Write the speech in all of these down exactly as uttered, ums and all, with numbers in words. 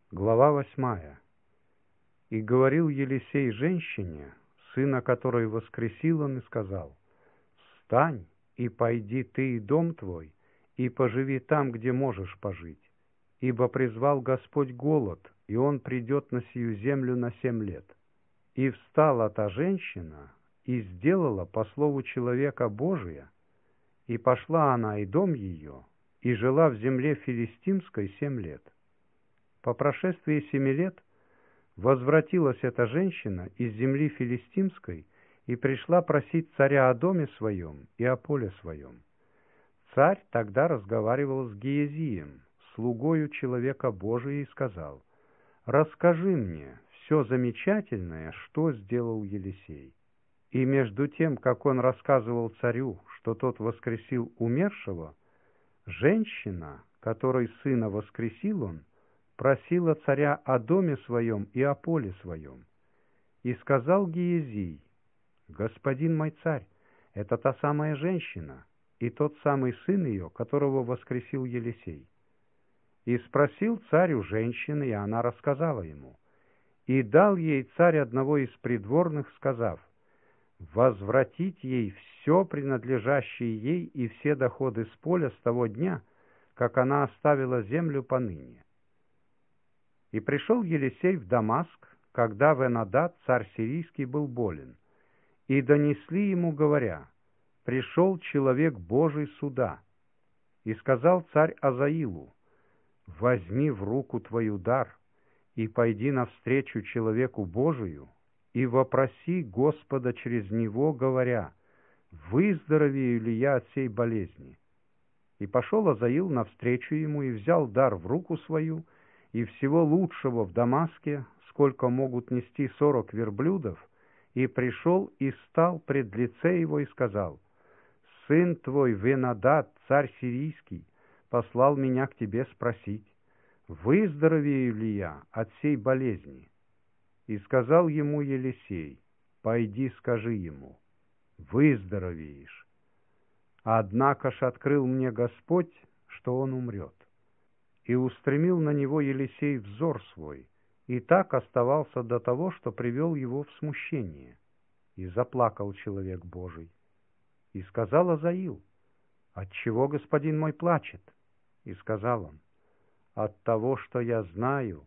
Глава восьмая. «И говорил Елисей женщине, сына которой воскресил он, и сказал: встань, и пойди ты и дом твой, и поживи там, где можешь пожить, ибо призвал Господь голод, и он придет на сию землю на семь лет. И встала та женщина, и сделала по слову человека Божия, и пошла она и дом ее, и жила в земле филистимской семь лет. По прошествии семи лет возвратилась эта женщина из земли филистимской и пришла просить царя о доме своем и о поле своем. Царь тогда разговаривал с Гиезием, слугою человека Божия, и сказал: «Расскажи мне все замечательное, что сделал Елисей». И между тем, как он рассказывал царю, что тот воскресил умершего, женщина, которой сына воскресил он, просила царя о доме своем и о поле своем. И сказал Гиезий: «Господин мой царь, это та самая женщина и тот самый сын ее, которого воскресил Елисей». И спросил царь у женщины, и она рассказала ему. И дал ей царь одного из придворных, сказав: возвратить ей все принадлежащее ей и все доходы с поля с того дня, как она оставила землю поныне. И пришел Елисей в Дамаск, когда Вен-Адад, царь сирийский, был болен, и донесли ему, говоря: пришел человек Божий сюда. И сказал царь Азаилу: возьми в руку твою дар, и пойди навстречу человеку Божию, и вопроси Господа через него, говоря: выздоровею ли я от сей болезни? И пошел Азаил навстречу ему, и взял дар в руку свою, и всего лучшего в Дамаске, сколько могут нести сорок верблюдов, и пришел и стал пред лице его, и сказал: сын твой Вен-Адад, царь сирийский, послал меня к тебе спросить, выздоровею ли я от сей болезни? И сказал ему Елисей: пойди, скажи ему, выздоровеешь. Однако ж открыл мне Господь, что он умрет. И устремил на него Елисей взор свой, и так оставался до того, что привел его в смущение. И заплакал человек Божий. И сказал Азаил: отчего господин мой плачет? И сказал он: от того, что я знаю,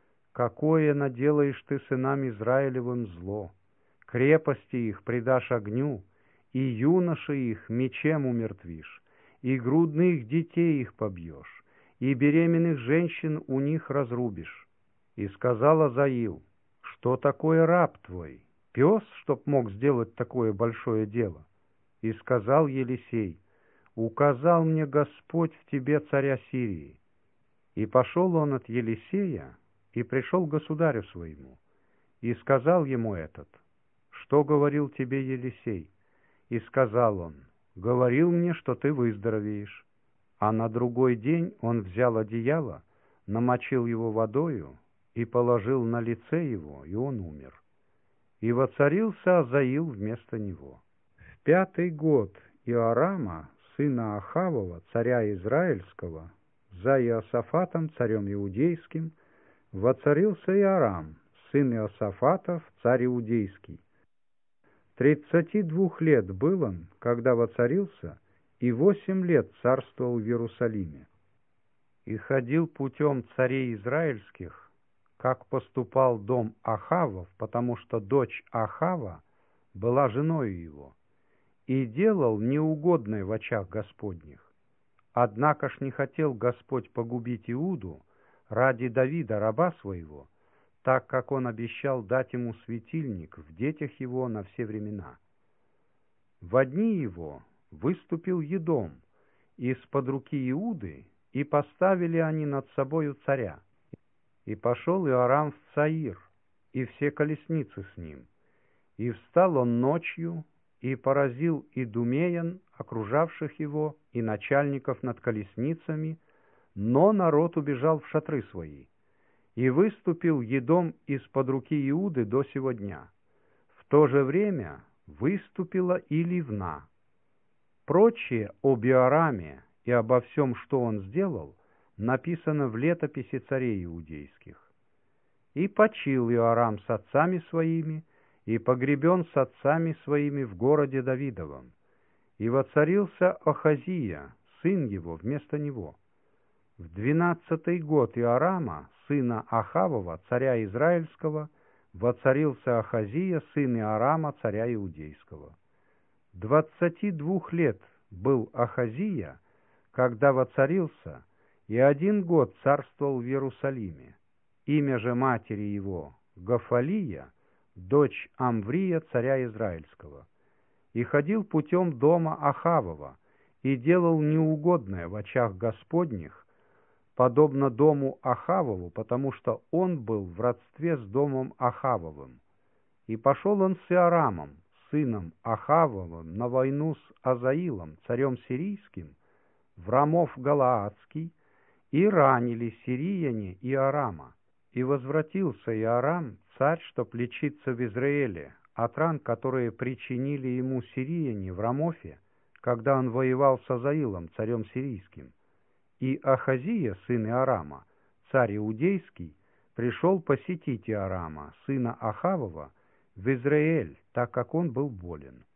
какое наделаешь ты сынам Израилевым зло, крепости их предашь огню, и юноши их мечем умертвишь, и грудных детей их побьешь, и беременных женщин у них разрубишь. И сказал Азаил: что такое раб твой, пес, чтоб мог сделать такое большое дело? И сказал Елисей: указал мне Господь в тебе царя Сирии. И пошел он от Елисея, и пришел к государю своему, и сказал ему этот: что говорил тебе Елисей? И сказал он: говорил мне, что ты выздоровеешь. А на другой день он взял одеяло, намочил его водою и положил на лице его, и он умер. И воцарился Азаил вместо него. В пятый год Иорама, сына Ахавова, царя Израильского, за Иосафатом, царем иудейским, воцарился Иорам, сын Иосафатов, царь иудейский. Тридцати двух лет был он, когда воцарился, и восемь лет царствовал в Иерусалиме. И ходил путем царей израильских, как поступал дом Ахавов, потому что дочь Ахава была женою его, и делал неугодное в очах Господних. Однако ж не хотел Господь погубить Иуду ради Давида, раба своего, так как он обещал дать ему светильник в детях его на все времена. В дни его выступил Едом из-под руки Иуды, и поставили они над собою царя. И пошел Иорам в Цаир, и все колесницы с ним. И встал он ночью, и поразил идумеян, окружавших его, и начальников над колесницами, но народ убежал в шатры свои. И выступил Едом из-под руки Иуды до сего дня. В то же время выступила и Ливна. Прочее об Иораме и обо всем, что он сделал, написано в летописи царей иудейских. И почил Иорам с отцами своими, и погребен с отцами своими в городе Давидовом. И воцарился Ахазия, сын его, вместо него. В двенадцатый год Иорама, сына Ахавова, царя Израильского, воцарился Ахазия, сын Иорама, царя Иудейского. Двадцати двух лет был Ахазия, когда воцарился, и один год царствовал в Иерусалиме. Имя же матери его Гафалия, дочь Амврия, царя Израильского. И ходил путем дома Ахавова, и делал неугодное в очах Господних, подобно дому Ахавову, потому что он был в родстве с домом Ахавовым. И пошел он с Иорамом, сыном Ахавовым, на войну с Азаилом, царем сирийским, в Рамов Галаадский, и ранили сирияне Иорама. И возвратился Иорам, царь, чтоб лечиться в Израиле, от ран, которые причинили ему сирияне в Рамофе, когда он воевал с Азаилом, царем сирийским. И Ахазия, сын Иорама, царь иудейский, пришел посетить Иорама, сына Ахавова, в Израиль, так как он был болен.